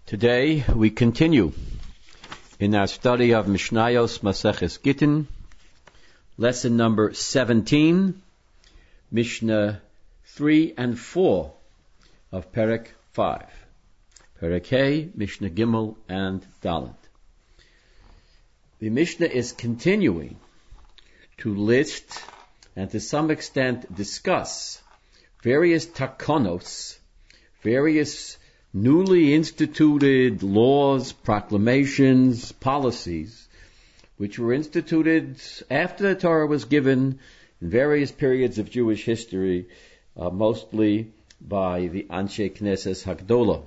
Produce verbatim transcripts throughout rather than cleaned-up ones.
Today we continue in our study of Mishnayos Maseches Gittin, lesson number seventeen, Mishnah three and four of Perek five. Perek Hey, Mishnah Gimel, and Dalet. The Mishnah is continuing to list and to some extent discuss various takonos, various newly instituted laws, proclamations, policies, which were instituted after the Torah was given in various periods of Jewish history, uh, mostly by the Anshe Knesses Hagdolah.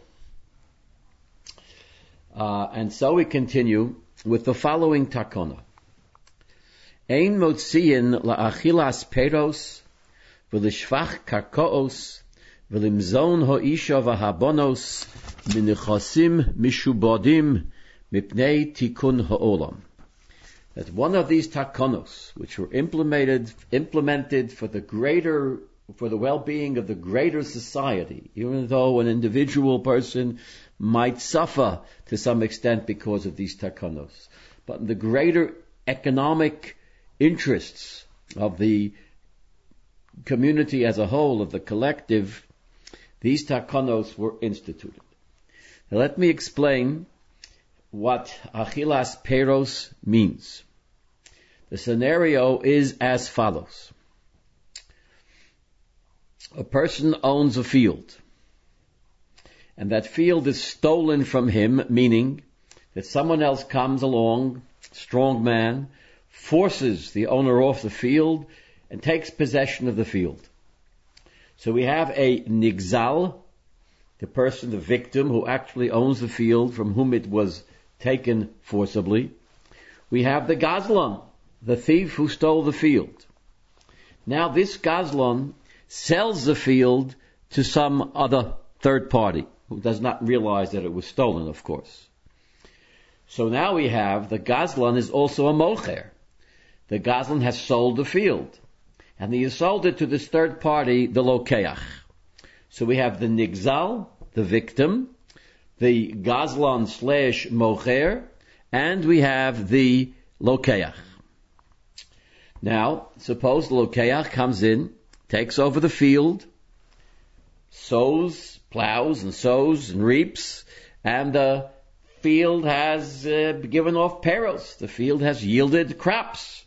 Uh, and so we continue with the following takona. Ein motziin la'achilas peros v'lishfach karkoos v'limzon ho'isha v'habonos minichosim mishubodim mipnei tikun ha'olam. That one of these takonos, which were implemented implemented for the greater, for the well-being of the greater society, even though an individual person might suffer to some extent because of these takonos, but in the greater economic interests of the community as a whole, of the collective, these takonos were instituted. Now let me explain what achilas peros means. The scenario is as follows. A person owns a field, and that field is stolen from him, meaning that someone else comes along, strong man, forces the owner off the field and takes possession of the field. So we have a nigzal, the person, the victim, who actually owns the field from whom it was taken forcibly. We have the gazlan, the thief who stole the field. Now this gazlan sells the field to some other third party who does not realize that it was stolen, of course. So now we have the gazlan is also a mocher. The gazlan has sold the field, and he has sold it to this third party, the lokeach. So we have the nigzal, the victim, the gazlan slash mocher, and we have the lokeach. Now, suppose the lokeach comes in, takes over the field, sows, plows and sows and reaps, and the field has uh, given off peros. The field has yielded crops.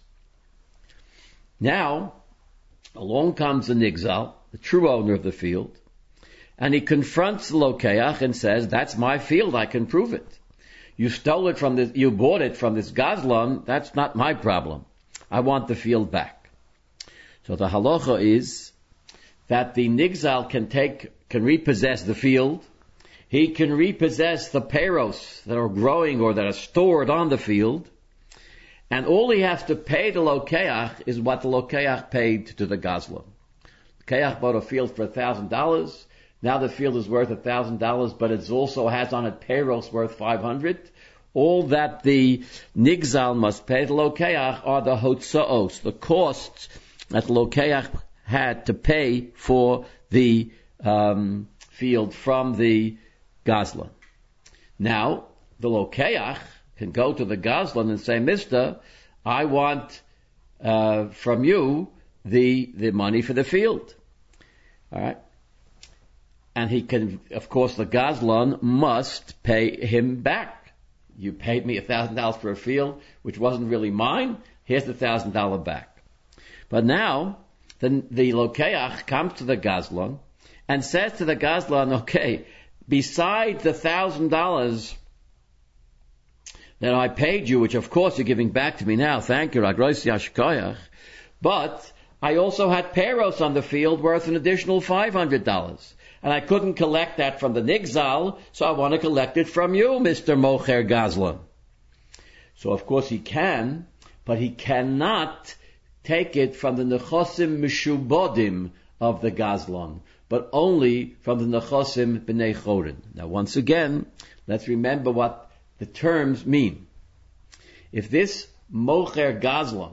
Now, along comes the nigzal, the true owner of the field, and he confronts the lokeach and says, that's my field, I can prove it. You stole it from this, you bought it from this gazlan, that's not my problem. I want the field back. So the halacha is that the nigzal can take, can repossess the field. He can repossess the peros that are growing or that are stored on the field. And all he has to pay the lokeach is what the lokeach paid to the gazlan. The lokeach bought a field for a thousand dollars. Now the field is worth a thousand dollars, but it also has on it peros worth five hundred. All that the nigzal must pay the lokeach are the hotzaos, the costs that the lokeach had to pay for the um, field from the gazlan. Now, the lokeach can go to the gazlan and say, Mister, I want uh, from you the the money for the field. All right? And he can, of course, the gazlan must pay him back. You paid me a thousand dollars for a field, which wasn't really mine. Here's the thousand dollar back. But now, the, the lokeach comes to the gazlan and says to the gazlan, okay, beside the thousand dollars that I paid you, which of course you're giving back to me now, thank you, Ragrois Yashkoyach, but I also had peros on the field worth an additional five hundred dollars. And I couldn't collect that from the nigzal, so I want to collect it from you, Mister Mocher Gazlan. So of course he can, but he cannot take it from the nechosim mishubodim of the gazlan, but only from the nechosim b'nei chorin. Now once again, let's remember what the terms mean. If this mocher gazlan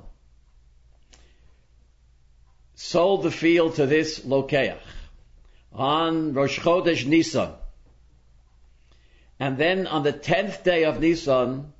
sold the field to this lokeach on Rosh Chodesh Nisan, and then on the tenth day of Nisan,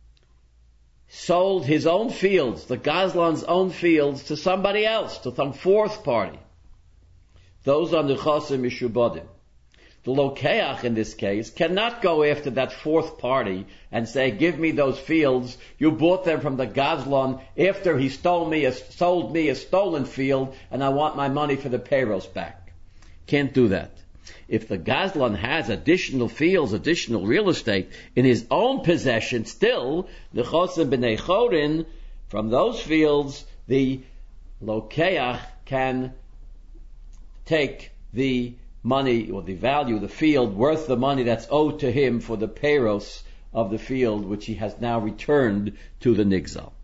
sold his own fields, the Gazlan's own fields, to somebody else, to some fourth party. Those are Nechosim Mishubodim. The Lokeach, in this case, cannot go after that fourth party and say, give me those fields. You bought them from the Gazlan after he stole me, a, sold me a stolen field, and I want my money for the payros back. Can't do that. If the Gazlan has additional fields, additional real estate in his own possession, still, Nechosim b'nei chorin, from those fields, the Lokeach can take the money or the value, the field, worth the money that's owed to him for the payros of the field, which he has now returned to the Nigzal.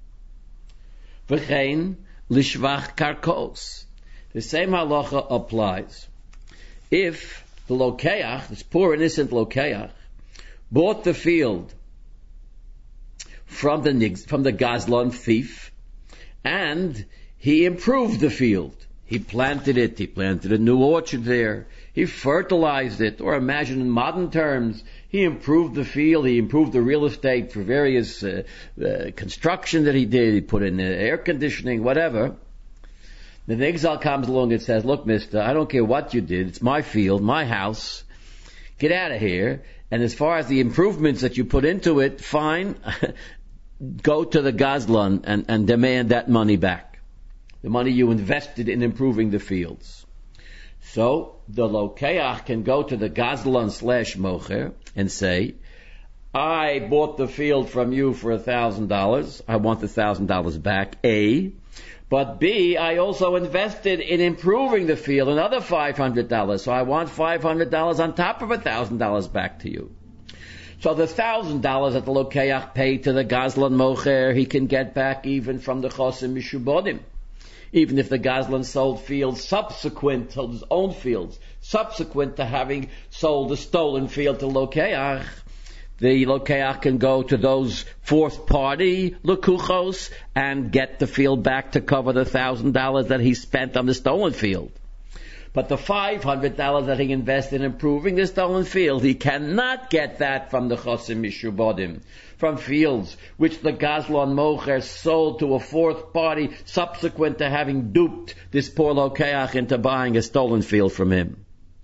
V'chein lishvach karkos. The same halacha applies. If the Lokeach, this poor innocent Lokeach, bought the field from the Nigz, from the Gazlan thief, and he improved the field. He planted it, he planted a new orchard there, he fertilized it, or imagine in modern terms, he improved the field, he improved the real estate for various uh, uh, construction that he did, he put in uh, air conditioning, whatever. The Nigzal comes along and says, look, mister, I don't care what you did, it's my field, my house, get out of here, and as far as the improvements that you put into it, fine, go to the Gazlan and, and demand that money back. The money you invested in improving the fields. So, the Lokeach can go to the Gazlan slash Mocher and say, I bought the field from you for a thousand dollars. I want the thousand dollars back, A. But B, I also invested in improving the field another five hundred dollars. So I want five hundred dollars on top of a thousand dollars back to you. So the thousand dollars that the Lokeach paid to the Gazlan Mocher, he can get back even from the Chosim Mishubodim. Even if the Gazlan sold fields subsequent to his own fields, subsequent to having sold the stolen field to Lokeach, the Lokeach can go to those fourth party Lekuchos and get the field back to cover the thousand dollars that he spent on the stolen field. But the five hundred dollars that he invested in improving the stolen field, he cannot get that from the Chosim Mishubodim, from fields which the Gazlan Mocher sold to a fourth party subsequent to having duped this poor Lokeach into buying a stolen field from him.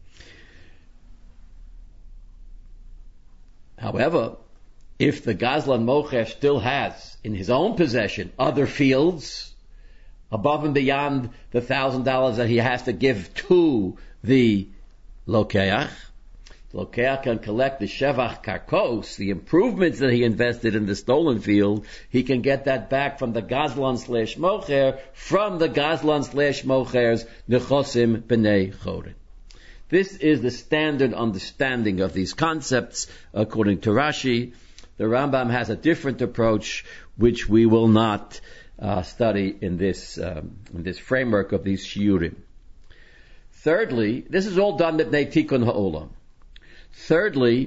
However, if the Gazlan Mocher still has in his own possession other fields above and beyond the thousand dollars that he has to give to the Lokeach, the Lokeach can collect the Shevach Karkos, the improvements that he invested in the stolen field. He can get that back from the Gazlan slash Mocher, from the Gazlan slash Mocher's Nechosim b'nei chorin. This is the standard understanding of these concepts according to Rashi. The Rambam has a different approach, which we will not uh, study in this um, in this framework of these shiurim. Thirdly, this is all done at Tikun Ha'olam. Thirdly,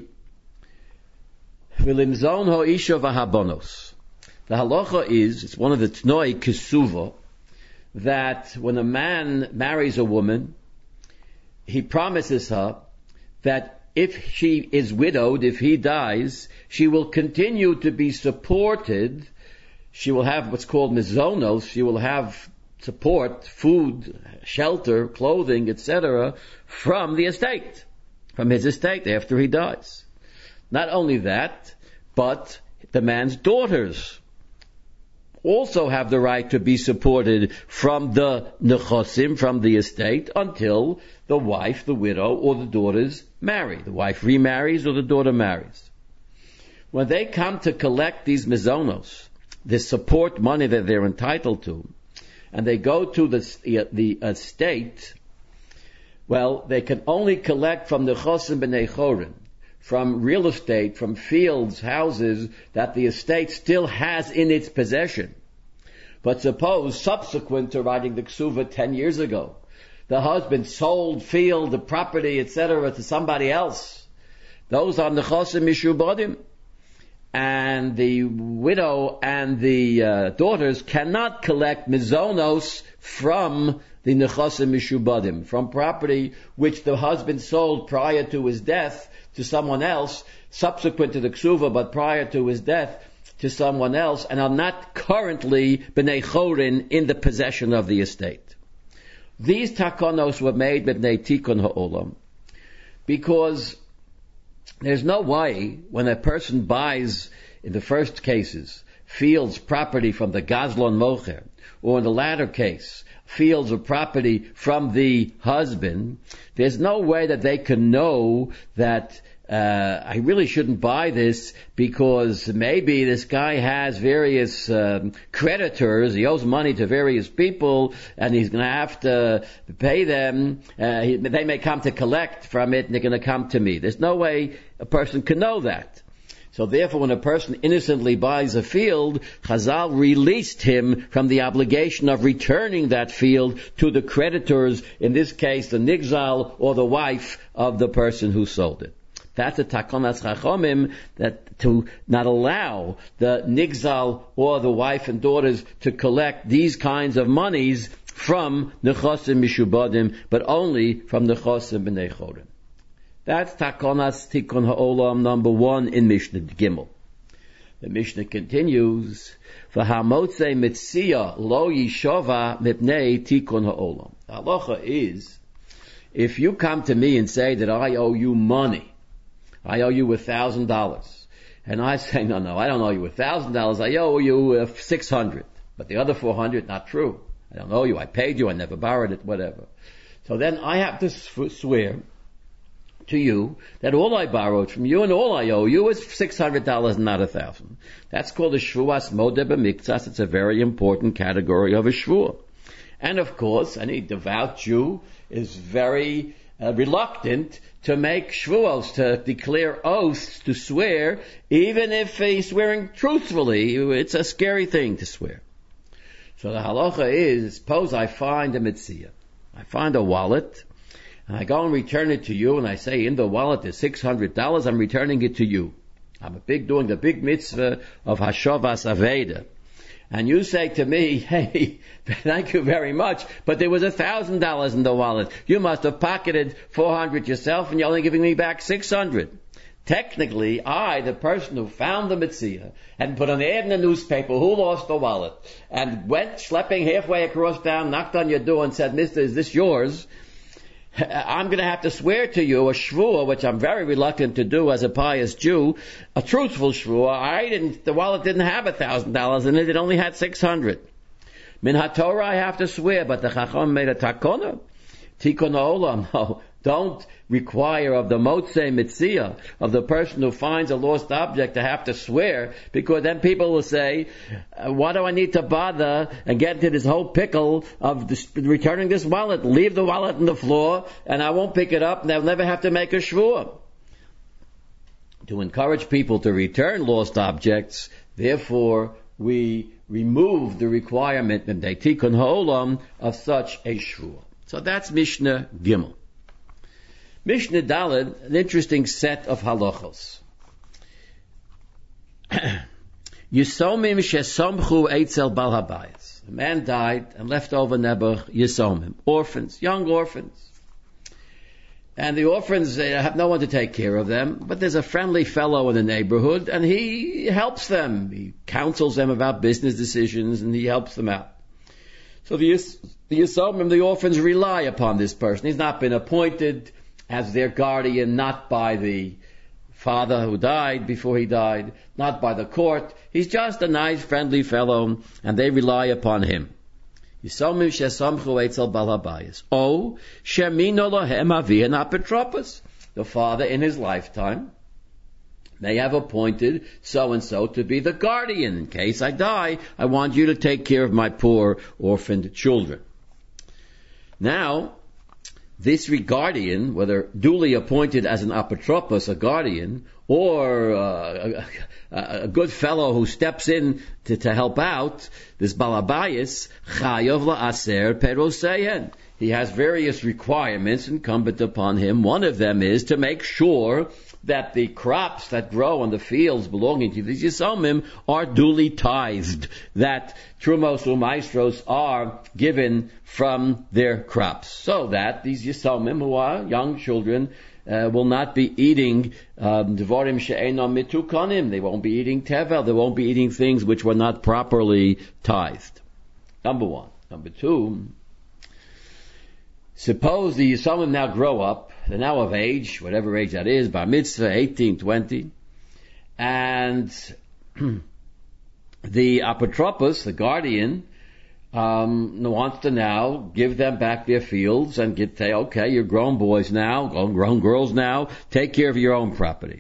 Vilimzon Ha'isha V'Habonos. The halacha is, it's one of the Tnoi Kesuva, that when a man marries a woman, he promises her that if she is widowed, if he dies, she will continue to be supported. She will have what's called mizonos. She will have support, food, shelter, clothing, et cetera, from the estate, from his estate after he dies. Not only that, but the man's daughters also have the right to be supported from the nechosim, from the estate, until the wife, the widow, or the daughters marry. The wife remarries or the daughter marries. When they come to collect these mizonos, this support money that they're entitled to, and they go to the, the estate, well, they can only collect from the Chosim b'nei chorin, from real estate, from fields, houses, that the estate still has in its possession. But suppose, subsequent to writing the Ksuva ten years ago, the husband sold field, the property, et cetera, to somebody else. Those are Nechosim Mishubodim. and the widow and the uh, daughters cannot collect mizonos from the nechasim mishubadim, from property which the husband sold prior to his death to someone else, subsequent to the ksuva, but prior to his death to someone else, and are not currently b'nei chorin in the possession of the estate. These takonos were made b'nei tikun ha'olam because there's no way when a person buys, in the first cases, fields, property from the Gazlon Mocher, or in the latter case, fields or property from the husband, there's no way that they can know that uh, I really shouldn't buy this because maybe this guy has various um, creditors, he owes money to various people, and he's going to have to pay them. Uh, he, they may come to collect from it, and they're going to come to me. There's no way a person can know that. So therefore, when a person innocently buys a field, Chazal released him from the obligation of returning that field to the creditors, in this case the nigzal or the wife of the person who sold it. That's a takonas chachomim, that to not allow the nigzal or the wife and daughters to collect these kinds of monies from nechasim mishubadim, but only from nechasim b'nei chorim. That's takonas tikun ha'olam number one in Mishnah Gimel. The Mishnah continues, v'hamotze mitzia lo yishova mipnei tikun ha'olam. The halacha is, if you come to me and say that I owe you money, I owe you a thousand dollars, and I say, no, no, I don't owe you a thousand dollars, I owe you uh, six hundred. But the other four hundred, not true. I don't owe you, I paid you, I never borrowed it, whatever. So then I have to swear to you that all I borrowed from you and all I owe you is six hundred dollars and not a thousand. That's called a shvuas modeh b'miktsas. It's a very important category of a shvua. And of course, any devout Jew is very uh, reluctant to make shvuos, to declare oaths, to swear, even if he's swearing truthfully. It's a scary thing to swear. So the halacha is, suppose I find a mitzvah. I find a wallet, and I go and return it to you, and I say, in the wallet is six hundred dollars, I'm returning it to you. I'm a big, doing the big mitzvah of Hashavas Aveda. And you say to me, hey, thank you very much, but there was a thousand dollars in the wallet. You must have pocketed four hundred yourself, and you're only giving me back six hundred. Technically, I, the person who found the mitzvah, and put an ad in the newspaper, who lost the wallet, and went schlepping halfway across town, knocked on your door and said, mister, is this yours? I'm going to have to swear to you a shvuah, which I'm very reluctant to do as a pious Jew, a truthful shvuah. I didn't, the wallet didn't have a thousand dollars in it, it only had six hundred. Min HaTorah I have to swear, but the Chacham made a takona. Tikun ha'olam, no. Don't require of the motzei mitzia, of the person who finds a lost object, to have to swear, because then people will say, why do I need to bother and get into this whole pickle of this, returning this wallet? Leave the wallet on the floor, and I won't pick it up, and I'll never have to make a shvuah. To encourage people to return lost objects, therefore, we remove the requirement in tikun ha'olam of such a shvuah. So that's Mishnah Gimel. Mishnah Daled, an interesting set of halachos. Yisomim shesomchu eitzel bal habayis. A man died and left over nebuch yisomim, orphans, young orphans. And the orphans, they have no one to take care of them, but there's a friendly fellow in the neighborhood, and he helps them. He counsels them about business decisions, and he helps them out. So the, the yisomim, the orphans, rely upon this person. He's not been appointed as their guardian, not by the father who died before he died, not by the court. He's just a nice, friendly fellow, and they rely upon him. Yisomim shesamchu eitzel bal habayis. O shemino lohem avihan apotropos. The father, in his lifetime, may have appointed so-and-so to be the guardian. In case I die, I want you to take care of my poor orphaned children. Now, this guardian, whether duly appointed as an apotropos, a guardian, or uh, a, a good fellow who steps in to, to help out, this balabayis, chayav la'aser perosehen. he has various requirements incumbent upon him. One of them is to make sure that the crops that grow on the fields belonging to these Yisomim are duly tithed, that Trumos Umaestros are given from their crops, so that these Yisomim, who are young children, uh, will not be eating Dvorim She'enom Mitukonim. They won't be eating Tevel. They won't be eating things which were not properly tithed. Number one. Number two, suppose the Yisomim now grow up, they're now of age, whatever age that is, bar mitzvah, eighteen, twenty, and the apotropos, the guardian, um, wants to now give them back their fields and get, say, okay, you're grown boys now, grown girls now, take care of your own property.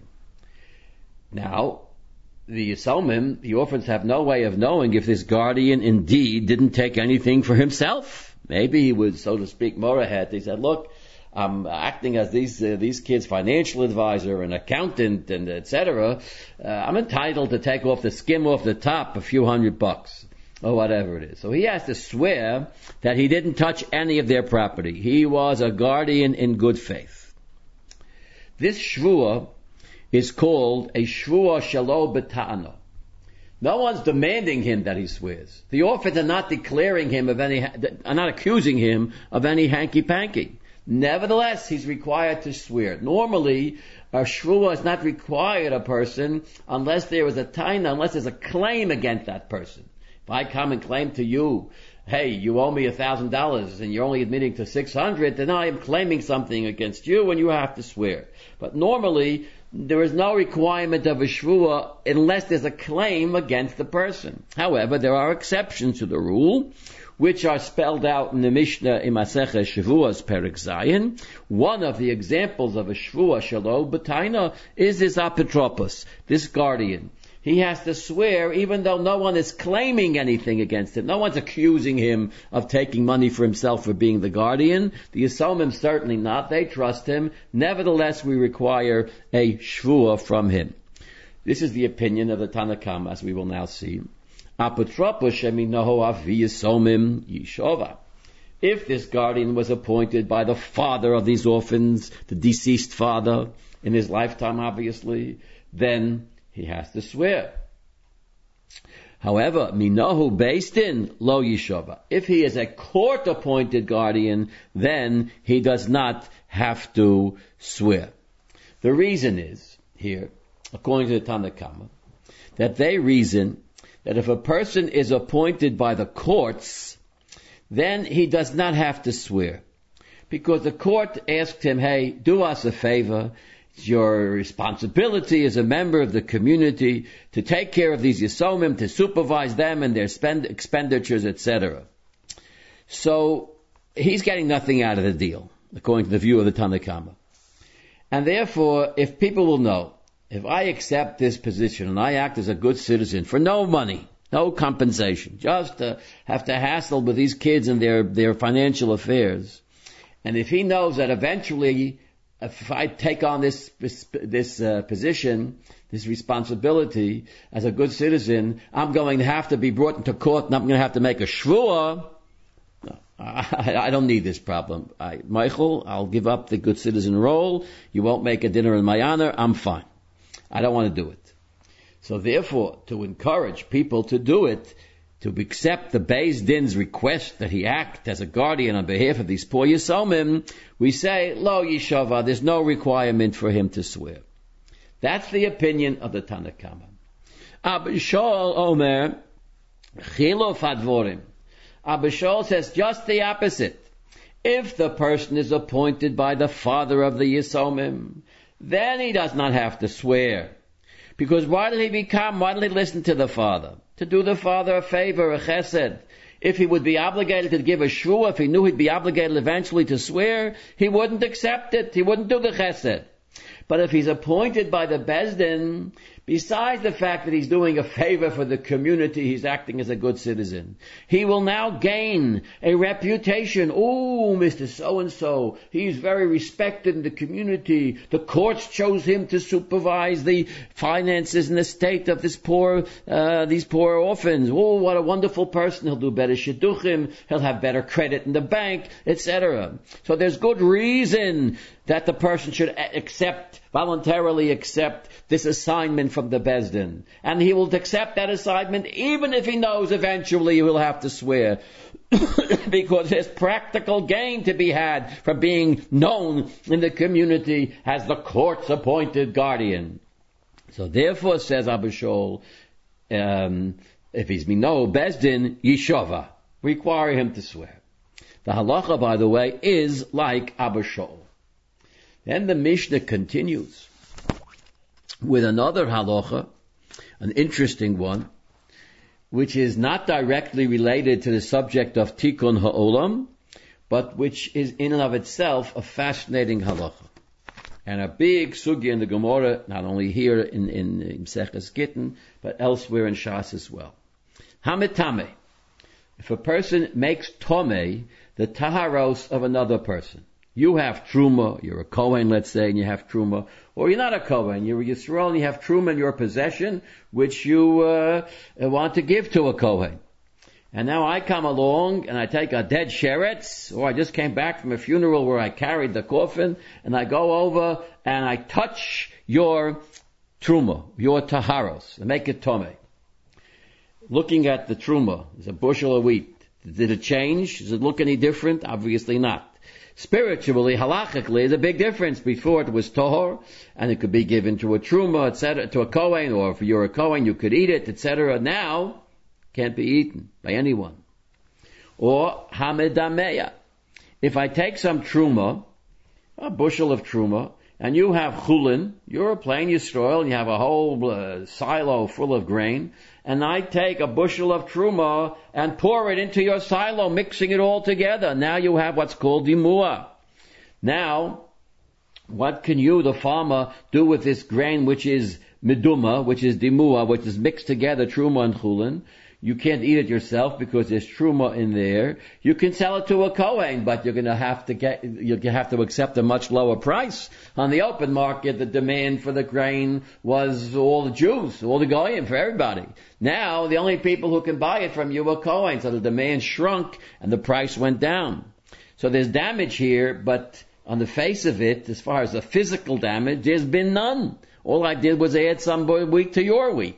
Now, the Yisomim, the orphans, have no way of knowing if this guardian indeed didn't take anything for himself. Maybe he was, so to speak, morahet. He said, look, I'm acting as these uh, these kids' financial advisor and accountant and et cetera. Uh, I'm entitled to take off the skim off the top a few hundred bucks or whatever it is. So he has to swear that he didn't touch any of their property. He was a guardian in good faith. This shvuah is called a shvuah shelo b'ta'ano. No one's demanding him that he swears. The orphans are not declaring him of any, are not accusing him of any hanky-panky. Nevertheless, he's required to swear. Normally, a shvuah is not required a person unless there is a taina, unless there's a claim against that person. If I come and claim to you, hey, you owe me a thousand dollars and you're only admitting to six hundred, then I am claiming something against you and you have to swear. But normally, there is no requirement of a shvuah unless there's a claim against the person. However, there are exceptions to the rule, which are spelled out in the Mishnah in Masechet Shavuos Perek Zayin. One of the examples of a shvuah shelo b'taina is this apotropos, this guardian. He has to swear even though no one is claiming anything against him. No one's accusing him of taking money for himself for being the guardian. The Yisomim certainly not. They trust him. Nevertheless, we require a shvuah from him. This is the opinion of the Tanna Kama, as we will now see. Apotropos sheminaho avi Yisomim yishova. If this guardian was appointed by the father of these orphans, the deceased father, in his lifetime obviously, then he has to swear. However, minahu based in lo yishova. If he is a court-appointed guardian, then he does not have to swear. The reason is, here, according to the Tanna Kama, that they reason that if a person is appointed by the courts, then he does not have to swear. Because the court asked him, hey, do us a favor. It's your responsibility as a member of the community to take care of these Yisomim, to supervise them and their spend, expenditures, et cetera. So he's getting nothing out of the deal, according to the view of the Tanna Kama. And therefore, if people will know, if I accept this position and I act as a good citizen for no money, no compensation, just to have to hassle with these kids and their, their financial affairs, and if he knows that eventually, if I take on this this, this uh, position, this responsibility as a good citizen, I'm going to have to be brought into court and I'm going to have to make a shvuah. No, I, I don't need this problem. I, Michael, I'll give up the good citizen role. You won't make a dinner in my honor. I'm fine. I don't want to do it. So therefore, to encourage people to do it, to accept the Beis Din's request that he act as a guardian on behalf of these poor Yisomim, we say, Lo Yishava, there's no requirement for him to swear. That's the opinion of the Tanna Kama. Abba Shaul Omer, Chilof Hadvorim. Abba Shaul says just the opposite. If the person is appointed by the father of the Yisomim, then he does not have to swear. Because why did he become, why did he listen to the father? To do the father a favor, a chesed. If he would be obligated to give a shvuah, if he knew he'd be obligated eventually to swear, he wouldn't accept it. He wouldn't do the chesed. But if he's appointed by the Beis Din, Besides the fact that he's doing a favor for the community, he's acting as a good citizen. He will now gain a reputation. Oh, Mister So-and-so, he's very respected in the community. The courts chose him to supervise the finances and estate of this poor, uh, these poor orphans. Oh, what a wonderful person. He'll do better shidduchim. He'll have better credit in the bank, et cetera. So there's good reason that the person should accept, voluntarily accept this assignment from the Beis Din. And he will accept that assignment even if he knows eventually he will have to swear. Because there's practical gain to be had from being known in the community as the court's appointed guardian. So therefore, says Abba Shaul, um, if he's no Beis Din, Yeshova, require him to swear. The halacha, by the way, is like Abba Shaul. Then the Mishnah continues with another halacha, an interesting one, which is not directly related to the subject of Tikkun Ha'olam, but which is in and of itself a fascinating halacha. And a big sugya in the Gemara, not only here in, in, in Maseches Gittin, but elsewhere in Shas as well. Hametame. If a person makes tomei, the taharos of another person. You have truma, you're a Kohen, let's say, and you have truma, or you're not a Kohen, you're a Yisrael and you have truma in your possession, which you uh, want to give to a Kohen. And now I come along and I take a dead sheretz, or I just came back from a funeral where I carried the coffin, and I go over and I touch your truma, your taharos, and make it tomei. Looking at the truma, there's a bushel of wheat. Did it change? Does it look any different? Obviously not. Spiritually, halachically, there's a big difference. Before it was tohor, and it could be given to a truma, et cetera, to a kohen, or if you're a kohen, you could eat it, et cetera. Now, can't be eaten by anyone. Or hamedameya. If I take some truma, a bushel of truma, and you have chulin, you're a plain Yisrael, and you have a whole uh, silo full of grain, and I take a bushel of truma and pour it into your silo, mixing it all together. Now you have what's called dimua. Now, what can you, the farmer, do with this grain which is meduma, which is dimua, which is mixed together, truma and chulin? You can't eat it yourself because there's truma in there. You can sell it to a kohen, but you're going to have to get, you have to accept a much lower price. On the open market, the demand for the grain was all the Jews, all the goyim, for everybody. Now, the only people who can buy it from you are kohen, so the demand shrunk and the price went down. So there's damage here, but on the face of it, as far as the physical damage, there's been none. All I did was add some wheat to your wheat.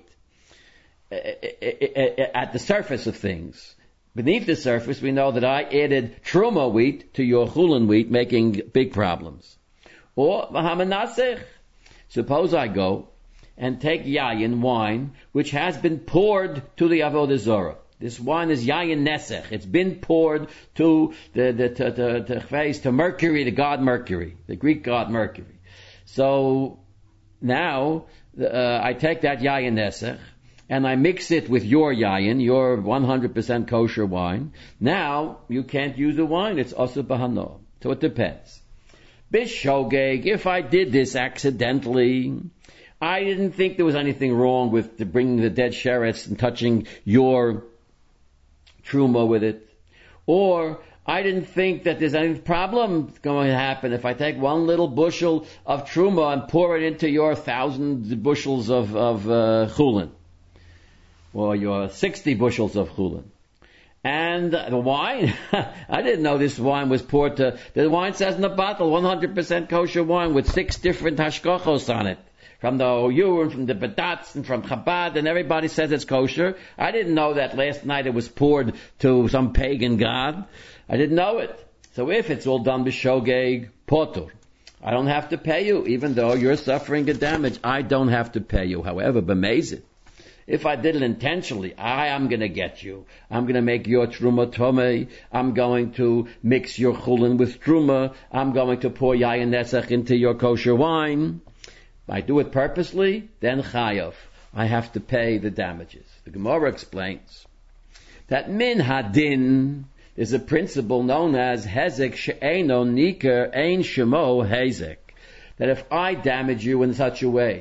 At the surface of things. Beneath the surface, we know that I added truma wheat to your chulin wheat, making big problems. Or, v'hamanasech. Suppose I go and take yayin, wine, which has been poured to the avodah zarah. This wine is yayin nesech. It's been poured to the, the, to, to, to, to Mercury, the god Mercury, the Greek god Mercury. So, now, uh, I take that yayin nesech, and I mix it with your yayin, your one hundred percent kosher wine. Now, you can't use the wine. It's asur b'hano. So it depends. Bishogeg, if I did this accidentally, I didn't think there was anything wrong with the bringing the dead sheretz and touching your truma with it. Or, I didn't think that there's any problem going to happen if I take one little bushel of truma and pour it into your thousand bushels of, of uh, chulin. Or your sixty bushels of chulin. And the wine, I didn't know this wine was poured to, the wine says in the bottle, one hundred percent kosher wine with six different hashkochos on it. From the O U and from the Badatz and from Chabad, and everybody says it's kosher. I didn't know that last night it was poured to some pagan god. I didn't know it. So if it's all done b'shogeg, potur, I don't have to pay you, even though you're suffering a damage. I don't have to pay you. However, b'mezid, if I did it intentionally, I am going to get you. I'm going to make your truma tomei. I'm going to mix your chulin with truma. I'm going to pour yayin nesach into your kosher wine. If I do it purposely, then chayav. I have to pay the damages. The Gemara explains that min hadin is a principle known as hezek she'eno niker ein shemo hezek. That if I damage you in such a way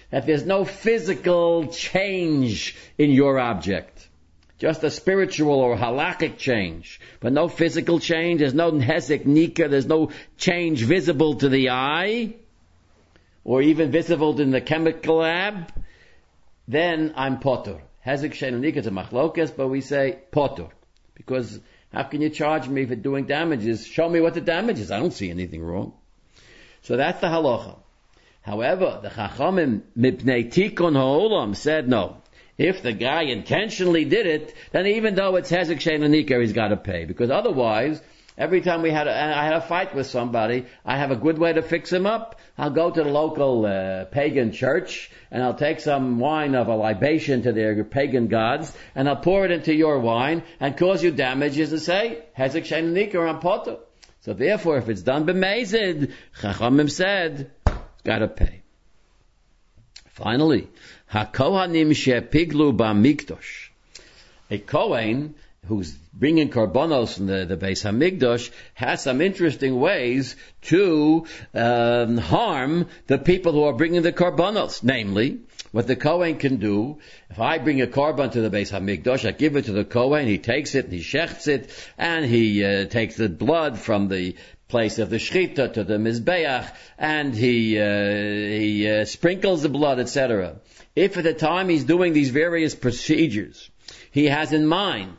that there's no physical change in your object. Just a spiritual or halakhic change. But no physical change, there's no hezek nika, there's no change visible to the eye, or even visible in the chemical lab, then I'm potter. Hezek shein nika is a machlokes, but we say potter. Because how can you charge me for doing damages? Show me what the damage is. I don't see anything wrong. So that's the halacha. However, the Chachamim mipnei tikun ha'olam said no. If the guy intentionally did it, then even though it's hezek shein nika, he's got to pay. Because otherwise, every time we had a, I had a fight with somebody, I have a good way to fix him up. I'll go to the local uh, pagan church, and I'll take some wine of a libation to their pagan gods, and I'll pour it into your wine, and cause you damages to say, hezek shein nika or potter. So therefore, if it's done b'mezid, Chachamim said, got to pay. Finally, HaKohanim she'piglu ba'mikdosh. A Kohen who's bringing korbanos in the, the Beis HaMikdash has some interesting ways to um, harm the people who are bringing the korbanos. Namely, what the Kohen can do, if I bring a korban to the Beis HaMikdash, I give it to the Kohen, he takes it and he shechts it, and he uh, takes the blood from the place of the shchita to the mizbeach, and he uh, he uh, sprinkles the blood, et cetera. If at the time he's doing these various procedures, he has in mind,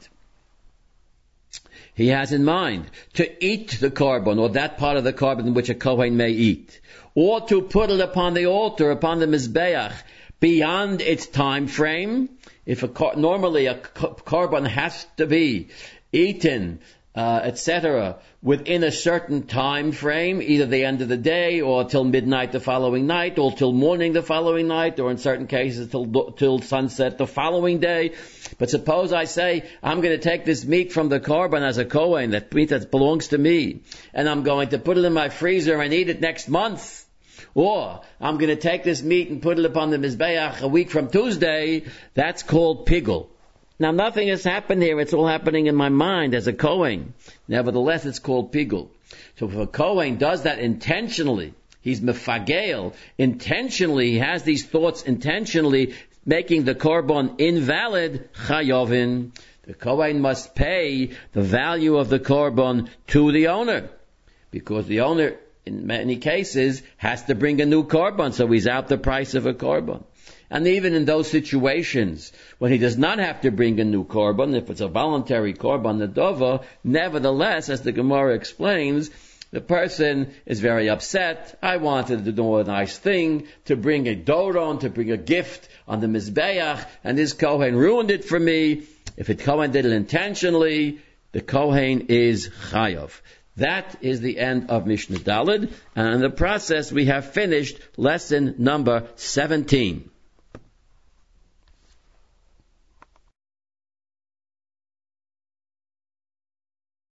he has in mind to eat the korban, or that part of the korban which a kohen may eat, or to put it upon the altar, upon the mizbeach, beyond its time frame. If a normally a korban has to be eaten, Uh, et cetera, within a certain time frame, either the end of the day, or till midnight the following night, or till morning the following night, or in certain cases till till sunset the following day. But suppose I say, I'm going to take this meat from the korban as a kohen, that meat that belongs to me, and I'm going to put it in my freezer and eat it next month. Or, I'm going to take this meat and put it upon the mizbeach a week from Tuesday. That's called pigul. Now, nothing has happened here. It's all happening in my mind as a Kohen. Nevertheless, it's called pigul. So if a Kohen does that intentionally, he's mefagel, intentionally, he has these thoughts intentionally, making the korban invalid, chayovin. The Kohen must pay the value of the korban to the owner. Because the owner, in many cases, has to bring a new korban, so he's out the price of a korban. And even in those situations, when he does not have to bring a new korban, if it's a voluntary korban nedova, nevertheless, as the Gemara explains, the person is very upset. I wanted to do a nice thing, to bring a doron, to bring a gift on the mizbeach, and this kohen ruined it for me. If the kohen did it intentionally, the kohen is chayav. That is the end of Mishnah Daled, and in the process we have finished lesson number seventeen.